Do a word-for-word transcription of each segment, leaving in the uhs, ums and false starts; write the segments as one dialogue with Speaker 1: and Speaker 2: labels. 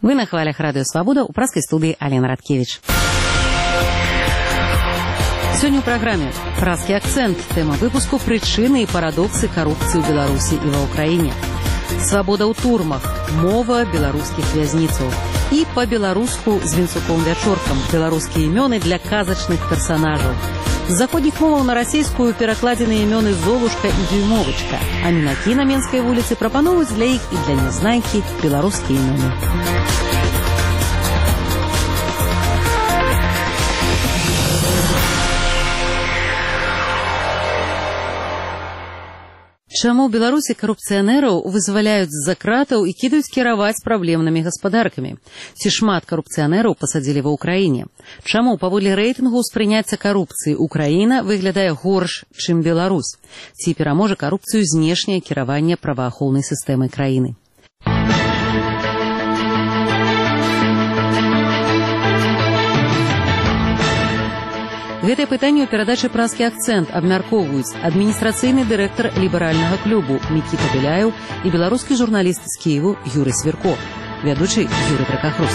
Speaker 1: Вы на хвалях Радио Свобода, у праской студии Алена Радкевич. Сегодня в программе «Праский акцент». Тема выпуску «Причины и парадоксы коррупции в Беларуси и в Украине». «Свобода у турмах. Мова белорусских вязницаў». И по-белоруску с Винцуком Вячорком. Белорусские имены для казачных персонажей. З заходніх моваў на расійскую перакладзены імёны Золушка і Дюймовачка, а мінакі на Менскай вуліцы прапаноўваюць для іх і для нязнайкі беларускія імёны. Чаму ў Беларусі карупцыянераў вызваляюць з-за кратаў і кідаюць кіраваць праблемнымі гаспадаркамі? Ці шмат карупцыянераў пасадзілі ва ўкраіне? Чаму паводле рэйтынгу ўспрыняцця карупцыі Украіна выглядае горш, чым Беларусь? Ці пераможа карупцыю знешняе кіраванне праваахоўнай сістэмай краіны? Гэтае пытанне ў перадачы «Праскі акцэнт» абмяркоўваюць адміністрацыйны дырэктар ліберальнага клубу Мікіта Беляеў і беларускі журналіст з Кіеву Юрый Свірко, вядучы Юрый Тракахрус.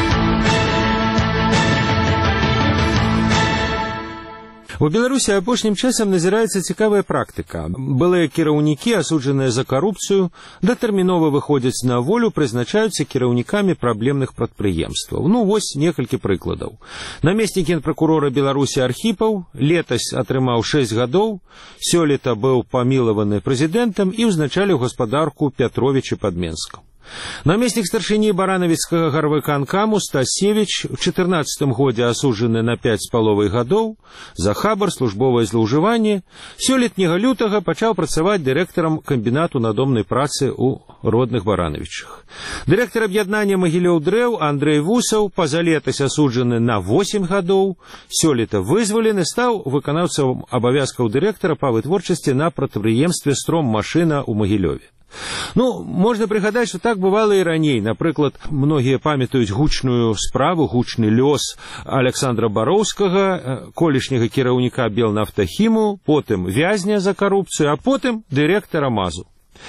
Speaker 2: У Беларусі апошнім часам назіраецца цікавая практыка. Былыя кіраўнікі, асуджаныя за карупцыю, датэрмінова выходзяць на волю, прызначаюцца кіраўнікамі праблемных прадпрыемстваў. Ну, вось некалькі прыкладаў. Намеснік генпракурора Беларусі Архіпаў летась атрымаў шэсць гадоў, сёлета быў памілаваны прэзідэнтам і ўзначаліў гаспадарку Пятровіча пад Менскам. Намеснік старшыні баранавіцкага гарвыканкаму Стасевіч у чатырнаццатым годзе асуджаны на пяць з паловай гадоў за хабар, службовае злоўжыванне, сёлетняга лютага пачаў працаваць дырэктарам камбінату надомнай працы ў родных Баранавічах. Дырэктар аб'яднання Магілёў-Дрэў Андрэй Вусаў пазалетась асуджаны на восем гадоў, сёлета вызвалены, стаў выканаўцам абавязкаў дырэктара па вытворчасці на прадпрыемстве «Стром-машына» ў Магілёве. Ну, можна прыгадаць, што так бывала і раней. Напрыклад, многія памятаюць гучную справу, гучны лёс Александра Бароўскага, колішняга кіраўніка Белнафтахіму, потым вязня за карупцыю, а потым дырэктара МАЗу.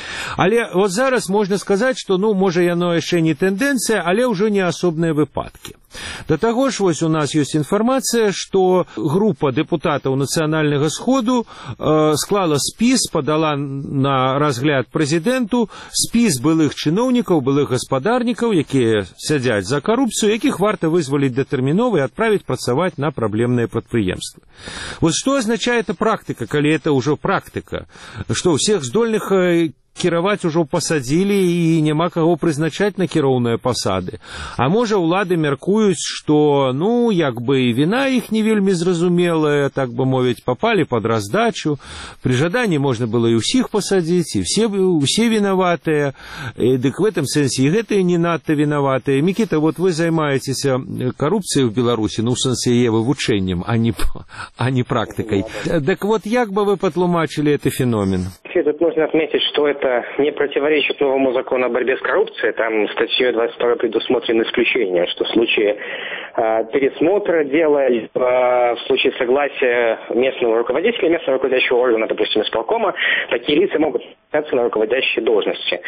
Speaker 2: Але вот зараз можна сказаць, што, ну, можа, яно яшчэ не тэндэнцыя, але ўжо не асобныя выпадкі. Да таго ж, вось у нас ёсць інфармацыя, што група дэпутатаў Нацыянальнага сходу э, склала спіс, падала на разгляд прэзідэнту спіс былых чыноўнікаў, былых гаспадарнікаў, якія сядзяць за карупцыю, якіх варта вызваліць датэрмінова і адправіць працаваць на праблемныя прадпрыемствы. Вот што азначае эта практыка, калі это ўжо практыка? Што ўсіх здольных э, кіраваць ужо пасадзілі і няма каго прызначаць на кіроўныя пасады. А можа, улады мяркуюць, што, ну, як бы і віна іх не вельмі зразумелая, так бы мовіць, папалі пад раздачу. Пры жаданні можна было і ўсіх пасадзіць, і все, усе вінаватыя. І, дык в этом сэнсе і гэтыя не надта вінаватыя. Мікіта, вот вы займаецеся карупцыяй в Беларусі, ну, в сэнсе яе вывучэннем, а не, а не практыкай. Так вот, як бы вы патлумачылі этот феномен?
Speaker 3: Тут нужно отметить, что это не противоречит новому закону о борьбе с коррупцией. Там статьей двадцать второй предусмотрено исключение, что в случае э, пересмотра дела, э, в случае согласия местного руководителя, местного руководящего органа, допустим, исполкома, такие лица могут остаться на руководящей должности.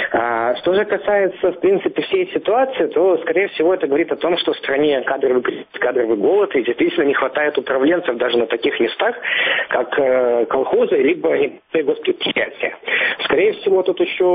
Speaker 3: А, что же касается, в принципе, всей ситуации, то, скорее всего, это говорит о том, что в стране кадровый, кадровый голод, и действительно не хватает управленцев даже на таких местах, как э, колхозы, либо госпредприятия. Скорее всего, тут еще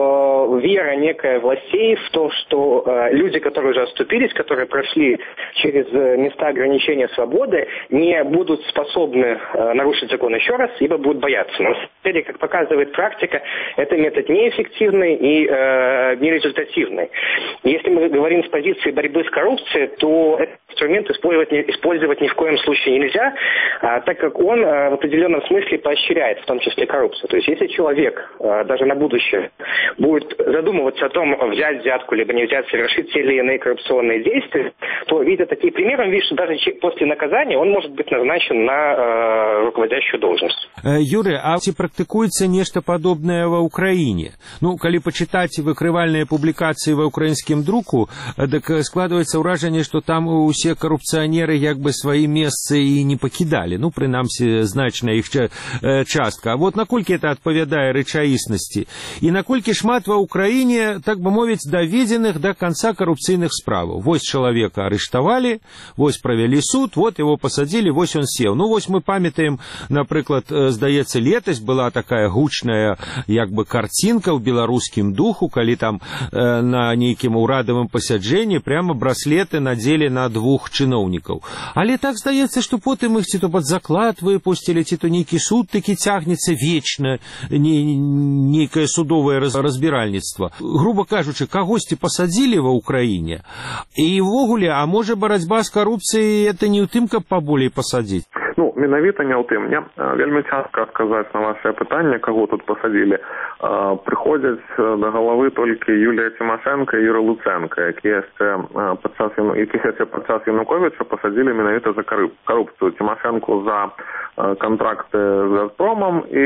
Speaker 3: э, вера некая властей в том, что э, люди, которые уже оступились, которые прошли через э, места ограничения свободы, не будут способны э, нарушить закон еще раз, ибо будут бояться. Но, на самом деле, как показывает практика, это метод неэффективный и э, нерезультативный. Если мы говорим с позиции борьбы с коррупцией, то этот инструмент использовать, использовать ни в коем случае нельзя, а, так как он а, в определенном смысле поощряет, в том числе, коррупцию. То есть, если человек а, даже на будущее будет задумываться о том, взять взятку, либо не взять, совершить те или иные коррупционные действия, то, видя такие примеры, он видит, что даже после наказания он может быть назначен на а, руководящую должность.
Speaker 2: Юрий, а ці практыкуецца нешта падобнае ва ўкраіне. Ну, калі пачытаць выкрывальныя публікацыі ва ўкраінскім друку, дык складваецца ўражанне, што там усе карупцыянеры як бы свае месцы і не пакідалі. Ну, прынамсі, значная іх частка. А вот наколькі это адпавядае рэчаіснасці? І наколькі шмат ва ўкраіне, так бы мовіць, даведзеных да канца карупцыйных справаў. Вось чалавека арыштавалі, вось правялі суд, вот его посадили, вось он сел. Ну, вось мы памятаем, напрыклад, здаецца, летась была такая гучная, як бы, карцінка ў беларускім духу, калі там э, на нейкім урадавым пасяджэнні прямо браслеты надзелі на двух чыноўнікаў. Але так здаецца, што потым іх ці то пад заклад выпусцілі, ці то нейкі суд такі цягнецца вечна, не, нейкае судовае раз, разбіральніцтва. Грубо кажучы, кагосьці пасадзілі ва ўкраіне, і ўвогуле, а можа барацьба з карупцыяй это не ў тым, каб паболей пасадзіць?
Speaker 4: Ну, менавіта не ў тым. Мне вельмі цяжка адказаць на вашае пытанне, каго тут пасадзілі. Прыходзяць да галавы толькі Юлія Цімашэнка і Юрый Луцэнка, якія яшчэ падчас якіх яшчэ падчас Януковіча пасадзілі менавіта за карупцыю. Цімашэнку за кантракты з Газпромам і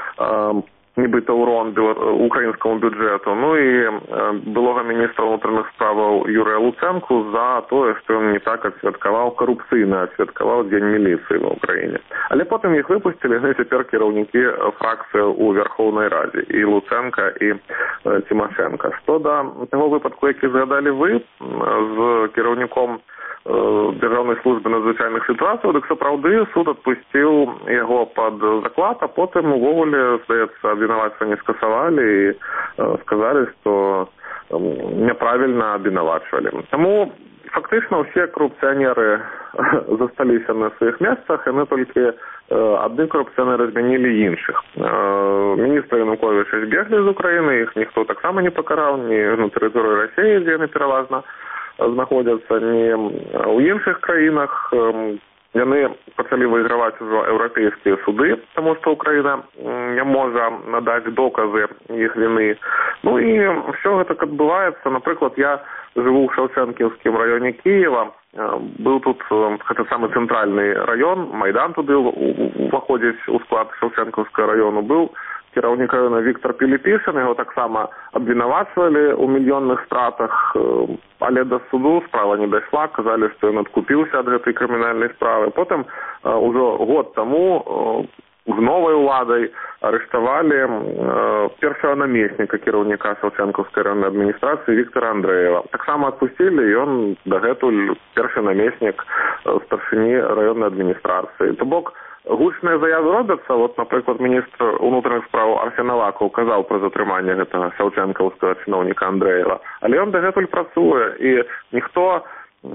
Speaker 4: нібыта ўрон украінскаму бюджэту, ну і былога міністра ўнутраных справаў Юрыя Луцэнку за тое, што ён не так адсвяткаваў карупцыйна, адсвяткаваў дзень міліцыі ва ўкраіне. Але потым іх выпусцілі, ну і цяпер кіраўнікі фракцыі ў Верхоўнай Радзе, і Луцэнка, і Цімашэнка. Што да таго выпадку, які згадалі вы з кіраўніком Дзяржаўнай службы надзвычайных сітуацый, дык сапраўды суд адпусціў яго пад заклад, а потым увогуле, здаецца, абвінавачванне скасавалі і сказалі, што няправільна абвінавачвалі. Таму фактычна ўсе карупцыянеры засталіся на сваіх месцах, яны толькі адны карупцыянеры змянілі іншых. Міністра Януковіча збеглі з Украіны, іх ніхто таксама не пакараў, ні на тэрыторыі Расіі, дзе яны пераважна знаходзяцца, не ў іншых краінах. Яны пачалі выйграваць ужо еўрапейскія суды, таму што Украіна не можа надаць доказы іх віны. Ну і ўсё гэта адбываецца. Напрыклад, я жыву ў Шаўчэнкаўскім раёне Кіева. Быў тут гэта самы цэнтральны раён, Майдан туды уваходзіць у склад Шаўчэнкаўскага раёну. Быў кіраўнік раёна Віктор Піліпішин, яго таксама абвінавачвалі ў мільённых стратах, але да суду справа не дайшла, казалі, што ён адкупіўся ад гэтай крымінальнай справы. Потым ужо год таму з новай уладай арыштавалі першага намесніка кіраўніка Шаўчэнкаўскай раённай адміністрацыі Віктора Андрэева. Таксама адпусцілі, ён дагэтуль першы намеснік старшыні раённай адміністрацыі. То бок, гучныя заявы робяцца. Вот, напрыклад, міністр унутраных справаў Арсен Авакаў казаў пра затрыманне гэтага шаўчэнкаўскага чыноўніка Андрэева. Але ён дагэтуль працуе, і ніхто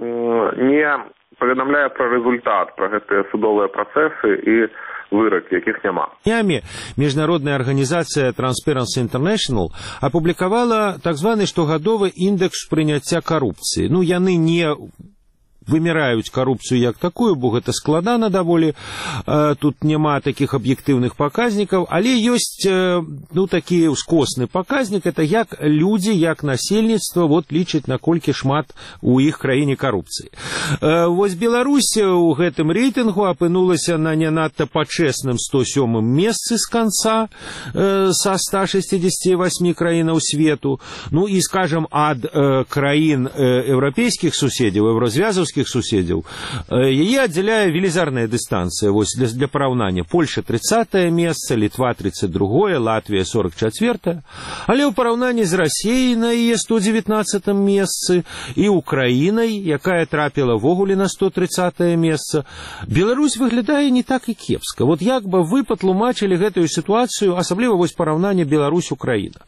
Speaker 4: не паведамляе пра рэзультат, пра гэтыя судовыя працэсы і выроки, якіх няма.
Speaker 2: Днямі міжнародная арганізацыя Transparency International апублікавала так званы штогадовы індэкс прыняцця карупцыі. Ну, яны не выміраюць карупцыю як такую, бо гэта складана даволі, э, тут няма такіх аб'ектыўных паказнікаў, але ёсць э, ну, такі ускосны паказнік, это як людзі, як насельніцтва вот, лічаць, наколькі шмат у іх краіне карупцыі. Э, вось Беларусь у гэтым рэйтынгу апынулася на не надта пачэсным сто сёмым месцы з канца э, са ста шэсцідзесяці васьмі краінаў свету. Ну і, скажам, ад э, краін э, еўрапейскіх суседзяў, еўразвязаўскіх суседзяў, яе аддзяляе велізарная дыстанцыя. Вось для, для параўнання. Польша тридцатае месца, Літва тридцать другое, Латвія сорок четвёртое. Але ў параўнанні з Расіяй на яе сто девятнадцатым месцы і Украінай, якая трапіла ввогуле на сто тридцатое месца, Беларусь выглядае не так і кепска. Вот як бы вы патлумачылі гэтую сітуацыю, асабліва вось параўнанне Беларусь-Украіна.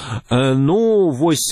Speaker 2: Ну, вось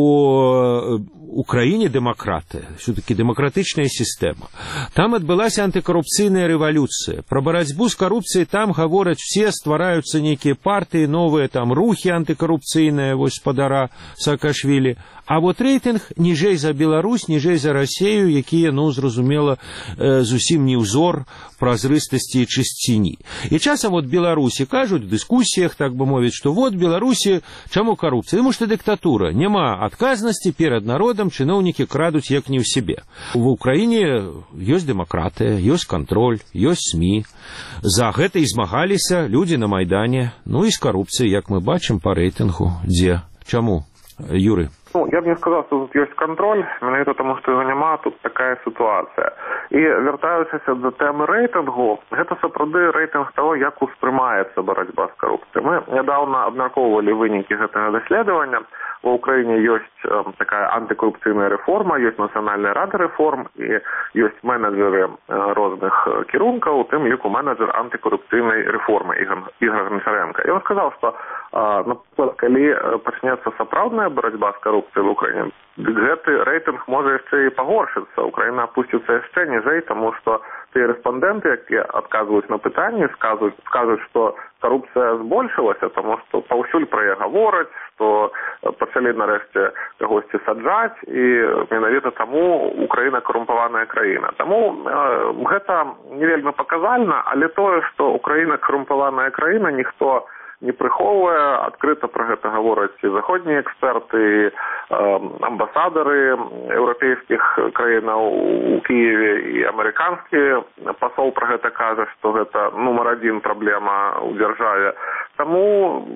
Speaker 2: у Украіне дэмакратыя, все-таки дэмакратычная сістэма. Там адбылася антыкарупцыйная рэвалюцыя. Пра барацьбу з карупцыяй там гавораць все, ствараюцца нейкія партыі, новыя там рухі антыкарупцыйныя, вось спадара Саакашвілі. А вот рэйтынг ніжэй за Беларусь, ніжэй за Расею, якія, ну, зразумела, зусім не ўзор празрыстасці і чысціні. І часам вот Беларусі кажуць в дыскусіях, так бы мовіць, што вот Беларусі, чаму карупцыя? Таму што дыктатура, няма адказнасці перад народам, чыноўнікі крадуць як не ў сябе. В Украіне ёсць дэмакратыя, ёсць кантроль, ёсць СМІ. За гэта і змагаліся людзі на Майдане. Ну і з карупцыяй, як мы бачым па рэйтынгу. Дзе? Чаму? Юрий?
Speaker 4: Ну, я б не сказав, що тут є контроль, менавіта тому, що його нема, тут така ситуація. І вертаючися до теми рейтингу, гэта сапраўды рейтинг того, як успрымаецца барацьба з карупцыяй. Мы нядаўна абмяркоўвалі вынікі гэтага даследавання. В Украине есть э, такая антикоррупционная реформа, есть Национальная рада реформ, и есть менеджеры э, разных кірункаў, тым ліку менеджер антикоррупционной реформы Ігор Гончаренко. И он сказал, что, э, например, калі пачнецца сапраўдная борьба с коррупцией в Украине, гэты рейтинг может еще и погоршиться. Украина опустится еще ниже, потому что те респонденты, которые отказывают на питанні, скажут, скажут, что коррупция збольшилася, тому що паўсюль про яе говорять, што пачалі нарэшце кагосьці саджаць, і менавіта таму Украіна карумпаваная краіна. Таму э, гэта не вельмі паказальна, але тое, што Украіна карумпаваная краіна, ніхто не прыхоўвае, адкрыта пра гэта гавораць і заходнія эксперты, і э, амбасадары еўрапейскіх краінаў у Кіеве, і амерыканскі пасол пра гэта кажа, што гэта нумар адзін праблема ў дзяржаве. Таму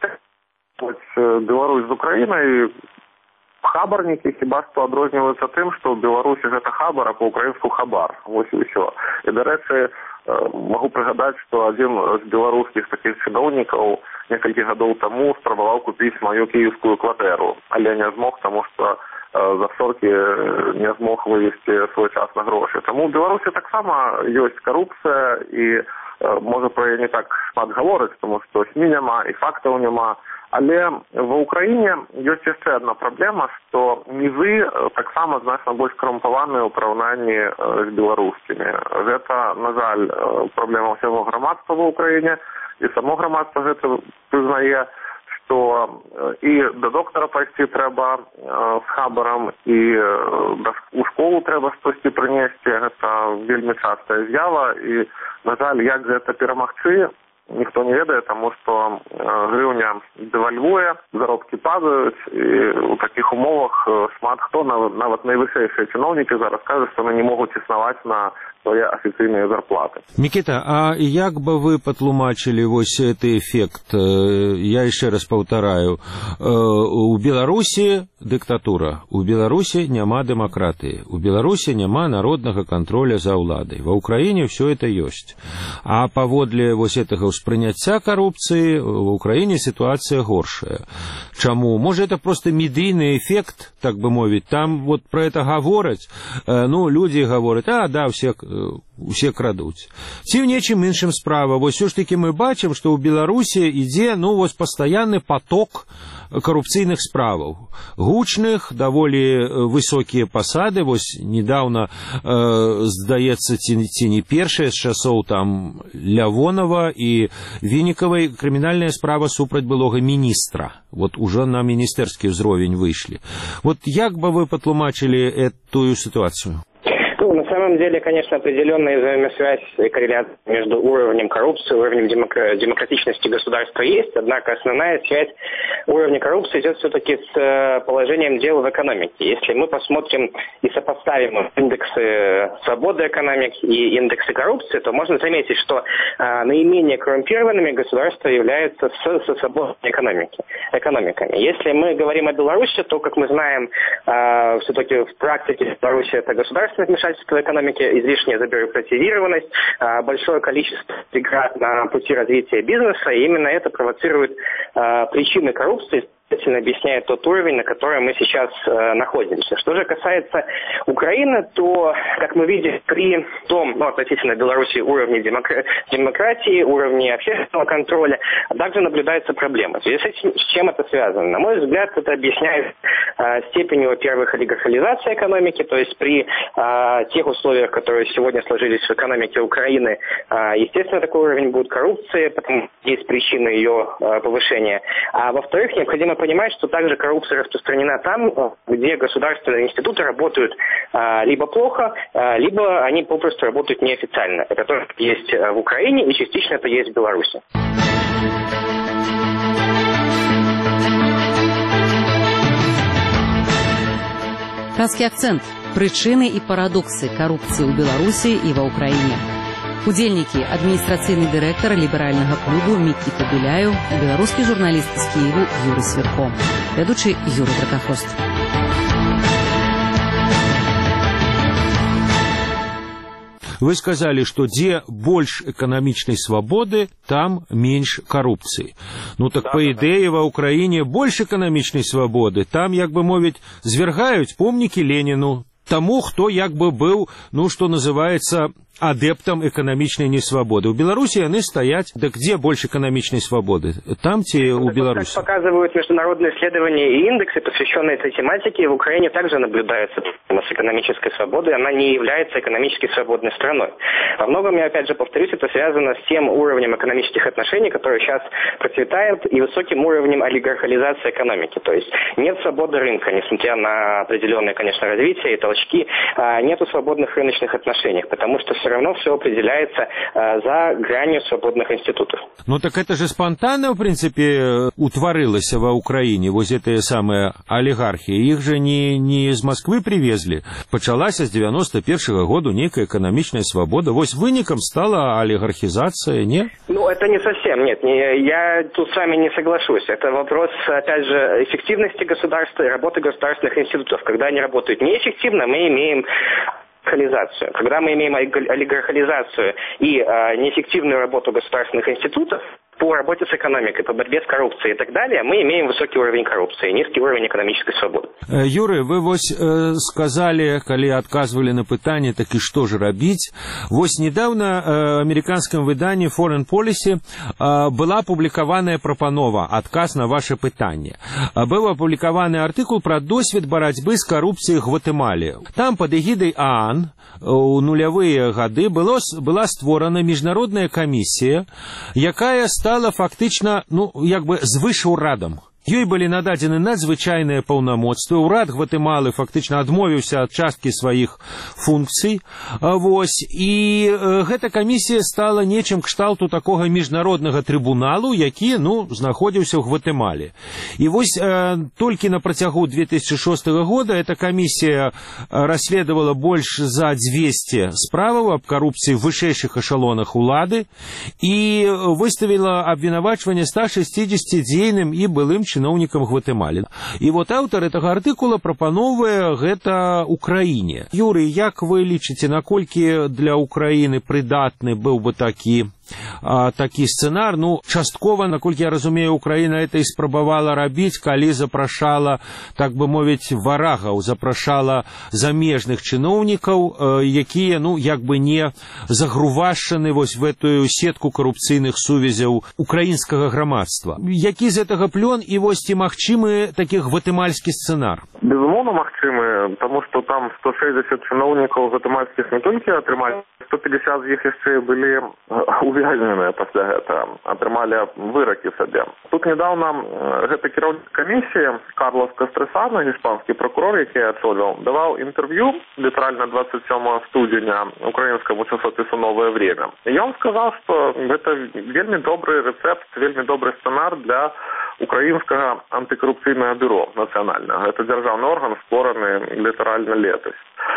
Speaker 4: Беларусь з Украінай хабарнікі хіба што адрозніваюцца тым, што ў Беларусі гэта хабар, а па-украінску хабар. Вось і ўсё. І, дарэчы, могу прыгадаць, што адзін з беларускіх такіх чыноўнікаў некалькі гадоў таму спрабаваў купіць маю кіеўскую кватэру, але не змог, таму што з афшоркі не змог вывесці своечасна грошы. Таму ў Беларусі таксама ёсць карупцыя, і можа пра яе не так шмат гаворыць, таму што СМІ няма і фактаў няма. Але ва Ўкраіне ёсць яшчэ адна праблема, што нізы таксама значна больш карумпаваныя ў параўнанні з беларускімі. Гэта, на жаль, праблема ўсяго грамадства ва Ўкраіне, і само грамадства гэта прызнае, што і да доктара пайсці трэба з хабарам, і у школу трэба штосьці прынесці. Гэта вельмі частая з'ява, і, на жаль, як гэта перамагчы, ніхто не ведае, таму што грыўня дэвальвуе, заробкі падаюць, і ў такіх умовах шмат хто, нават, нават найвышэйшыя чыноўнікі зараз кажуць, што яны не могуць існаваць на свае афіцыйныя зарплаты.
Speaker 2: Мікіта, а як бы вы патлумачылі вось гэты эфект? Я яшчэ раз паўтараю. У Беларусі дыктатура, у Беларусі няма дэмакратыі, у Беларусі няма народнага контроля за ўладай. Ва Ўкраіне ўсё это ёсць. А паводле вось гэтага ўспрыняцця карупцыі в Украине ситуация горшая. Чаму? Может, это просто медийный эффект, так бы мовить. Там вот про это говорят, ну, люди говорят, а, да, все, все крадуць. Ці ў нечым іншым справа. Вось все ж таки мы бачым, что у Беларусі ідзе, ну, вось пастаянны поток коррупцыйных справаў. Гучных, даволі высокія пасады. Вось недавно, э, здаецца, ці, ці не першая з часоў там Лявонова і Вінікавай крымінальная справа супраць былога міністра. Вот уже на міністэрскі ўзровень выйшлі. Вот як бы вы патлумачылі эту ситуацию?
Speaker 3: Ну, на самом деле, конечно, определенная взаимосвязь и корреляция между уровнем коррупции и уровнем демокра- демократичности государства есть, однако основная связь уровня коррупции идет все-таки с положением дел в экономике. Если мы посмотрим и сопоставим индексы свободы экономики и индексы коррупции, то можно заметить, что а, наименее коррумпированными государства являются с, со свободной экономики, экономиками. Если мы говорим о Беларуси, то, как мы знаем, а, все-таки в практике Беларуси это государственное вмешательство в экономике, излишняя забюрократизированность, большое количество преград на пути развития бизнеса, и именно это провоцирует причины коррупции, объясняет тот уровень, на котором мы сейчас э, находимся. Что же касается Украины, то, как мы видим, при том, ну, относительно Беларуси, уровне демокра- демократии, уровне общественного контроля, также наблюдаются проблемы. В связи с этим, с чем это связано? На мой взгляд, это объясняет э, степенью, во-первых, олигархализации экономики, то есть при э, тех условиях, которые сегодня сложились в экономике Украины, э, естественно, такой уровень будет коррупции, потому что есть причины ее э, повышения. А во-вторых, необходимо понимать, что также коррупция распространена там, где государственные институты работают а, либо плохо, а, либо они попросту работают неофициально. Это тоже есть в Украине и частично это есть в Беларуси.
Speaker 1: Казахский акцент. Причины и парадоксы коррупции у Беларуси и во Украине. Удельники, административный директор либерального клуба Микита Беляев, белорусский журналист из Киева Юрий Сверко. Ведущий Юрий Дракохвост.
Speaker 2: Вы сказали, что где больше экономичной свободы, там меньше коррупции. Ну так, да, по ідеї, в Україні більше економічної свободи. Там, як би мовити, звергають помніки Леніну, тому, хто, як би, був, ну, що називається, адептом экономичной несвободы. У Беларуси они стоят, да где больше экономичной свободы? Там те у Беларуси.
Speaker 3: Как показывают международные исследования и индексы, посвященные этой тематике, в Украине также наблюдается проблема с экономической свободой, она не является экономически свободной страной. Во многом, я опять же повторюсь, это связано с тем уровнем экономических отношений, который сейчас процветает, и высоким уровнем олигархализации экономики. То есть нет свободы рынка, несмотря на определенное, конечно, развитие и толчки, нету свободных рыночных отношений, потому что все равно все определяется а, за гранью свободных институтов.
Speaker 2: Ну так это же спонтанно, в принципе, утворилось в Украине, вот эти самые олигархи. Их же не, не из Москвы привезли. Почалась с девяносто первого года некая экономичная свобода. Вот выником стала олигархизация, нет?
Speaker 3: Ну это не совсем, нет. Не, я тут с вами не соглашусь. Это вопрос, опять же, эффективности государства и работы государственных институтов. Когда они работают неэффективно, мы имеем олигархализацию. Когда мы имеем олигархализацию и э, неэффективную работу государственных институтов по работе с экономикой, по борьбе с коррупцией и так далее, мы имеем высокий уровень коррупции и низкий уровень экономической свободы.
Speaker 2: Юрий, вы вот э, сказали, когда отказывали на питание, так и что же робить? Вот недавно э, в американском выдании Foreign Policy э, была опубликованная пропанова, отказ на ваше питание. Был опубликованный артикул про досвід борьбы с коррупцией в Гватемале. Там под эгидой ООН у нулевые годы было, была створена международная комиссия, якая стала фактично, ну, як би, звыш урадам. Ёй былі нададзены надзвычайныя паўнамоцтвы. Урад Гватэмалы фактычна адмовіўся ад часткі сваіх функцый. Вось. І э, гэта камісія стала нечым кшталту такога міжнароднага трыбуналу, які, ну, знаходзіўся ў Гватэмале. І вось э, толькі на працягу две тысячи шестого года эта камісія расследавала больш за двести справаў аб карупцыі в вышэйшых эшалонах улады і выставіла абвінавачванне ста шестидесяти дзейным і былым чиновникам Гватемалы. И вот автор этого артикула прапановывае гэта Украине. Юрий, як вы лічыце, наколькі для Украины придатны был бы такі а, такі сцэнар? Ну, часткова, наколькі я разумею, Украина это і спрабавала рабіць, калі запрашала, так бы мовіць, варагаў, запрашала замежных чыноўнікаў, якія, ну, як бы не загрувашчаны вось в эту сетку коррупцыйных сувязяў украінскага грамадства. Які з гэтага плён і вось ці магчымы такі гватэмальскі сцэнар?
Speaker 4: Безумоўна, магчымы, таму што там сто шэсцьдзесят чыноўнікаў гватэмальскіх не толькі атрымалі, сто пятьдесят з іх яшчэ былі увязненыя пасля гэтага, атрымалі выракі сабе. Тут недавно гэта кіраўнік камісіі Карлос Кастресана, іспанскі прокурор, які я ачолваў, даваў інтэрв'ю літаральна двадцать сёмого студзеня украінскаму часопісу «Новое время». І ён сказаў, што гэта вельмі добры рэцэпт, вельмі добры сцэнар для украінскага антыкарупцыйнага бюро нацыянальнага. Гэта дзяржаўны орган, створаны літаральна летась.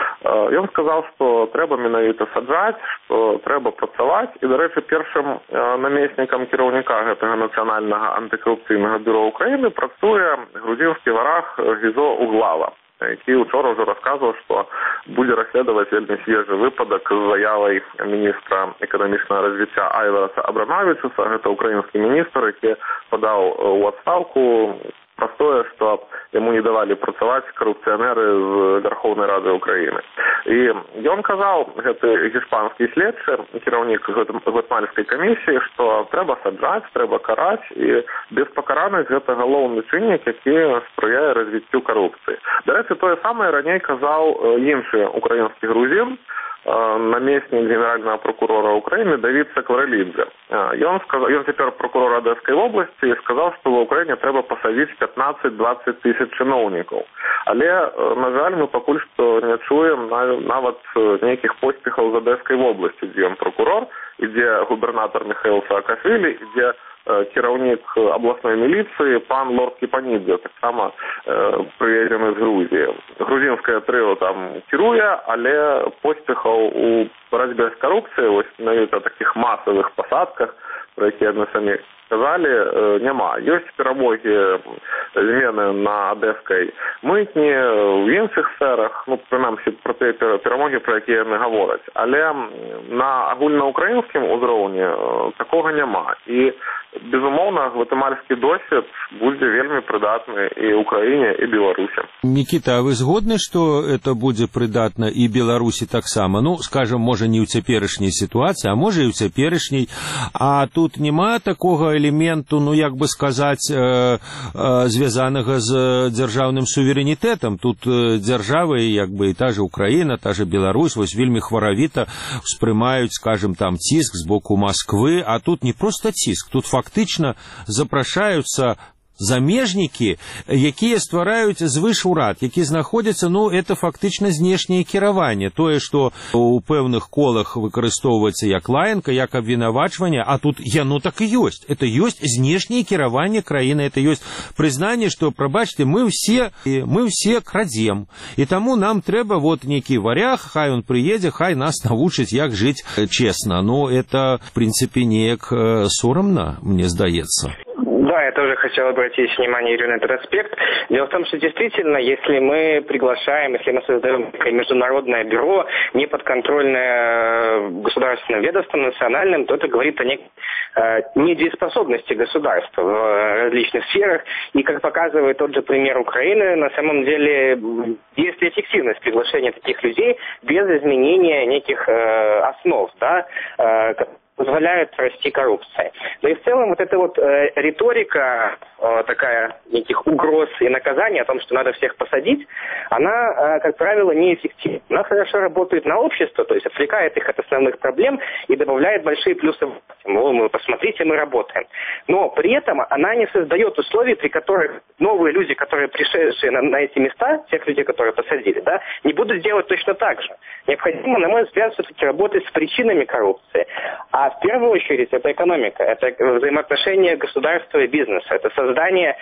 Speaker 4: Ён сказаў, што трэба менавіта саджаць, што трэба працаваць. І, дарэчы, першым намеснікам кіраўніка гэтага нацыянальнага антыкарупцыйнага бюро Украіны працуе грузінскі вараг Гізо Углава, які учора ўжо расказваў, што будзе расследаваць вельмі свежы выпадак з заявай міністра эканамічнага развіцця Айвараса Абрамавічуса. Гэта украінскі міністр, які падаў у адстаўку праз тое, што яму не давалі працаваць карупцыянеры з Верховнай Рады Украіны. І ён казаў, гэты гішпанскі следчы, кіраўнік гватэмальскай камісіі, што трэба саджаць, трэба караць, і беспакаранасць гэта галоўны чыннік, які спрыяе развіццю карупцыі. Дарэчы, тое самае раней казаў іншы украінскі грузін, наместник генерального прокурора Украины Давид Сакварелидзе. И он, сказал, и он теперь прокурор Одесской области и сказал, что в Украине треба посадить пятнадцать-двадцать тысяч чиновников. Але, на жаль, мы пока что не чуем нават неких поспехов в Одесской области, где он прокурор, и где губернатор Михаил Саакашвили, и где кіраўнік областной милиции пан Лорд Кіпанідзе, так само э, приедем из Грузии. Грузинское трио там кіруе, але поспехов у борьбе с коррупцией, ось на таких массовых посадках, про які ми самі сказали, э, нема. Есть перемоги, зміни на одеській митні, в інших сферах, ну, принаймні, про ті перемоги, про які не говорять. Але на огульноукраїнському узровні такого нема. І, безумовно, гватемальський досвід буде вельми придатний і Україні, і Білорусі.
Speaker 2: Никита, а вы згодны, что это будет придатно и Беларуси так само? Ну, скажем, може не у цяперашняй ситуации, а може и у цяперашняй. А тут нема такого элементу, ну, як бы сказать, э, э, звязанага з дзяржаўным суверэнітэтам. Тут э, дзяржавы, як бы, и та же Украина, та же Беларусь, вось вельмі хваравіта успрымаюць, скажем, там, ціск з боку Москвы, а тут не просто ціск, тут фактычна запрашаюцца замежнікі, якія ствараюць звыш урад, які знаходзяцца, ну, это фактычна знешняе кіраванне, тое, што у пэўных колах выкарыстоўваецца як лаянка, як абвінавачванне, а тут яно так і ёсць. Это ёсць знешняе кіраванне краіны, это ёсць прызнанне, што, прабачце, мы ўсе, мы ўсе крадзем, і таму нам трэба вот некі варяг, хай он прыедзе, хай нас навучыць, як жыць чесна. Ну, это, в принципе, неяк сорамна, мне здаецца.
Speaker 3: Да, я тоже хотел обратить внимание, Юрий, на этот аспект. Дело в том, что действительно, если мы приглашаем, если мы создаем международное бюро, не подконтрольное государственным ведомством национальным, то это говорит о некой недееспособности государства в различных сферах. И, как показывает тот же пример Украины, на самом деле есть эффективность приглашения таких людей без изменения неких основ, да, позволяют расти коррупции. Но и в целом вот эта вот э, риторика э, такая неких угроз и наказаний о том, что надо всех посадить, она, э, как правило, неэффективна. Она хорошо работает на общество, то есть отвлекает их от основных проблем и добавляет большие плюсы. Мол, мы, посмотрите, мы работаем. Но при этом она не создает условий, при которых новые люди, которые пришедшие на, на эти места, тех людей, которые посадили, да, не будут делать точно так же. Необходимо, на мой взгляд, все-таки работать с причинами коррупции. А в первую очередь это экономика, это взаимоотношения государства и бизнеса, это создание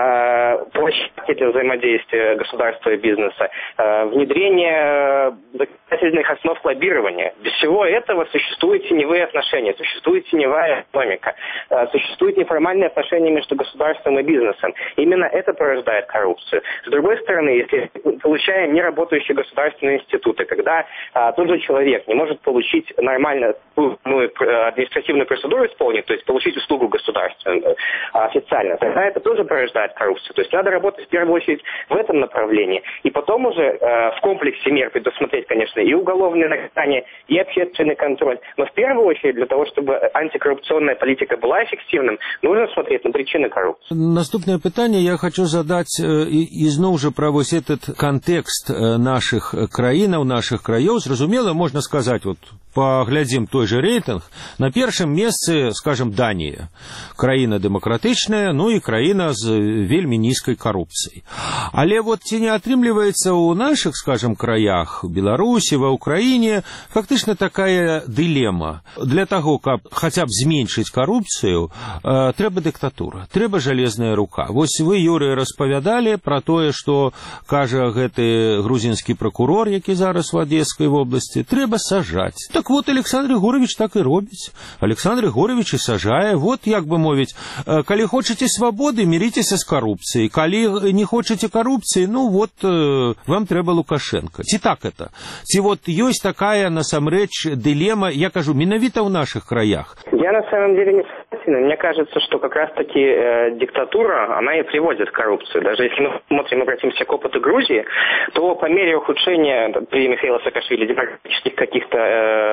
Speaker 3: э, площадки для взаимодействия государства и бизнеса, э, внедрение законодательных основ лоббирования. Без всего этого существуют теневые отношения, существует теневая экономика, э, существуют неформальные отношения между государством и бизнесом. Именно это порождает коррупцию. С другой стороны, если мы получаем неработающие государственные институты, когда э, тот же человек не может получить нормально ну, административную процедуру исполнить, то есть получить услугу государственную официально, тогда это тоже порождает коррупцию. То есть надо работать в первую очередь в этом направлении. И потом уже э, в комплексе мер предусмотреть, конечно, и уголовное наказание, и общественный контроль. Но в первую очередь для того, чтобы антикоррупционная политика была эффективным, нужно смотреть на причины коррупции.
Speaker 2: Наступное питание я хочу задать и знову же про вось этот контекст наших краінаў, наших краёў. Зразумела, можно сказать, вот поглядзім той же рейтинг, на першым месцы, скажем, Данія. Краіна дэмакратычная, ну і краіна з вельмі нізкай карупцыяй. Але вот ці не атрымліваецца ў наших, скажем, краях, в Беларусі, ва Украіне, фактычна такая дылема. Для таго, каб хаця б зменшыць карупцыю, э, трэба дыктатура, трэба жалезная рука. Вось вы, Юрый, распавядалі пра тое, што кажа гэты грузінскі прокурор, які зараз в Одесской области, трэба сажаць. Так вот, Александр Егорович так и робіць. Александр Егорович и сажае. Вот, як бы мовіць, калі хочаце свободы, миритесь с коррупцией. Калі не хочаце коррупции, ну вот, вам трэба Лукашенко. Ці так это? Ці вот ёсць такая, насамрэч, дилемма, я кажу, менавіта ў наших краях?
Speaker 3: Я на самом деле не согласен. Мне кажется, что как раз-таки э, диктатура, она и приводит к коррупции. Даже если мы смотрим, обратимся к опыту Грузии, то по мере ухудшения при Михаиле Саакашвили демократических каких-то э,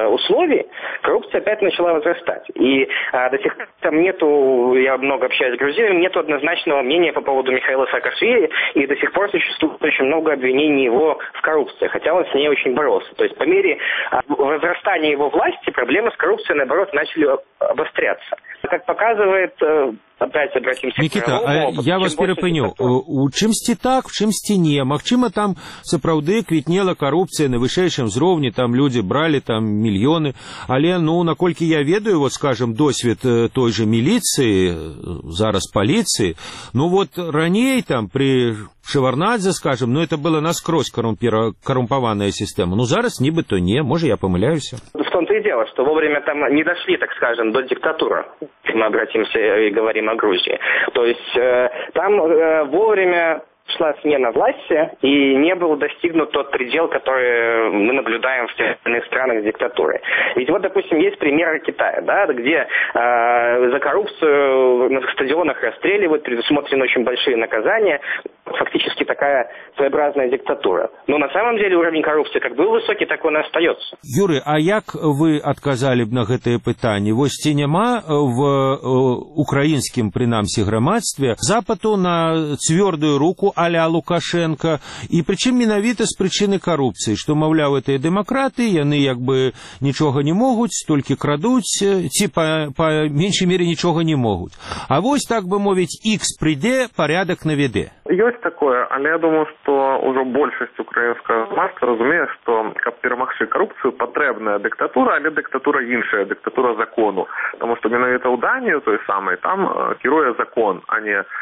Speaker 3: условий коррупция опять начала возрастать. И а, до сих пор там нету, я много общаюсь с грузинами, нету однозначного мнения по поводу Михаила Саакашвили, и до сих пор существует очень много обвинений его в коррупции, хотя он с ней очень боролся. То есть по мере а, возрастания его власти проблемы с коррупцией, наоборот, начали обостряться. Как показывает, опять обратимся
Speaker 2: Никита,
Speaker 3: к мировому опыту,
Speaker 2: я вас перепыню. У чымсьці так, в чымсьці не. Магчыма, там сапраўды квітнела карупцыя на вышэйшым узроўні, там людзі бралі там мільёны, але, ну, наколькі я ведаю, вот, скажем, досвед той же міліцыі, зараз паліцыі, ну, вот, раней там при Шеварнадзе, скажем, ну, это была наскрозь коррумпованная система. Ну, зараз нібито не, може, я помиляюсь.
Speaker 3: В том-то и дело, что вовремя там не дошли, так скажем, до диктатуры. Мы обратимся и говорим о Грузии. То есть э, там э, вовремя шла смена власти, и не был достигнут тот предел, который мы наблюдаем в тех иных странах с диктатурой. Ведь вот, допустим, есть пример Китая, да, где э, за коррупцию на стадионах расстреливают, предусмотрены очень большие наказания, фактически такая своеобразная диктатура. Но на самом деле уровень коррупции как был высокий, так он и остается.
Speaker 2: Юрий, а як вы отказали б на гэтае пытанне? Вось ці няма в украінскім, прынамсі, грамадстве запыту на цвёрдую руку а-ля Лукашенко, і прычым менавіта з прычыны карупцыі, што, маўляў, гэтыя дэмакраты, яны як бы нічога не могуць, толькі крадуць, ці па, па меншай мере нічога не могуць. А вось, так бы мовіць, ікс прыйдзе, парядак наведе.
Speaker 4: Ёсць такое, але я думаю, што ўжо большасць украінскага грамадства разумее, што каб перамагчы карупцыю, патрэбная дыктатура, але дыктатура іншая, дыктатура закону. Таму што менавіта ў Данію той самай там э, кіруе закон, а не э,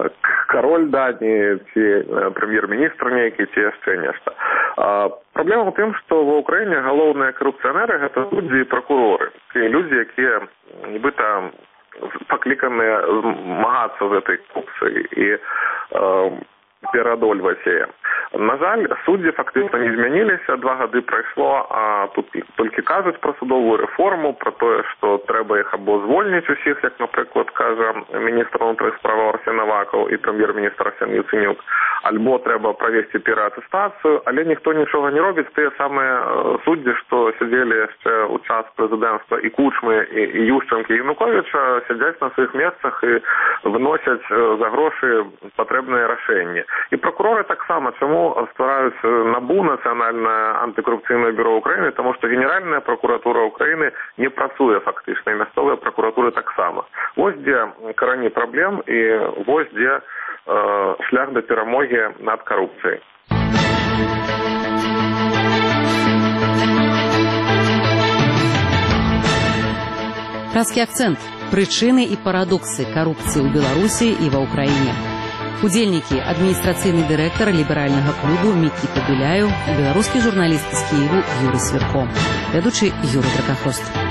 Speaker 4: кароль Даніі ці э, прэм'ер-міністр нейкі ці яшчэ нешта. Э, праблема ў тым, што ва ўкраіне галоўныя карупцыянеры гэта суддзі і пракуроры. Тыя людзі, якія нібыта пакліканыя змагацца з гэтай корупцыяй і э, пераадольваць яе. На жаль, суддзі фактычна не змяніліся, два гады прайшло, а тут толькі кажуць пра судовую рэформу, пра тое, што трэба іх або звольніць усіх, як, напрыклад, кажа міністр унутраных справаў Арсен Авакаў і прэм'ер-міністр Арсен Яценюк, альбо трэба правесці ператэстацыю, але ніхто нічога не робіць. Тыя самыя суддзі, што сядзелі яшчэ ў час прэзідэнцтва і Кучмы, і, і Ющенкі, і Януковіча, сядзяць на сваіх месцах і выносяць за грошы патрэбныя рашэнні. І прокуроры таксама, чаму ствараюць НАБУ, Нацыянальнае антыкарупцыйнае бюро Украіны, таму што Генеральная прокуратура Украіны не працуе фактычна, і мясцовыя прокуратуры таксама. Вось дзе карані праблем і вось дзе э, шлях да перамогі над карупцыяй.
Speaker 1: Празкі акцент. Прычыны і парадоксы карупцыі ў Беларусі і ва Ўкраіне. Удзельнікі, адміністрацыйны дырэктар ліберальнага клубу Мікіта Біляеў, беларускі журналіст з Кіеву Юрый Сверко. Вядучы Юрый Дракахрост.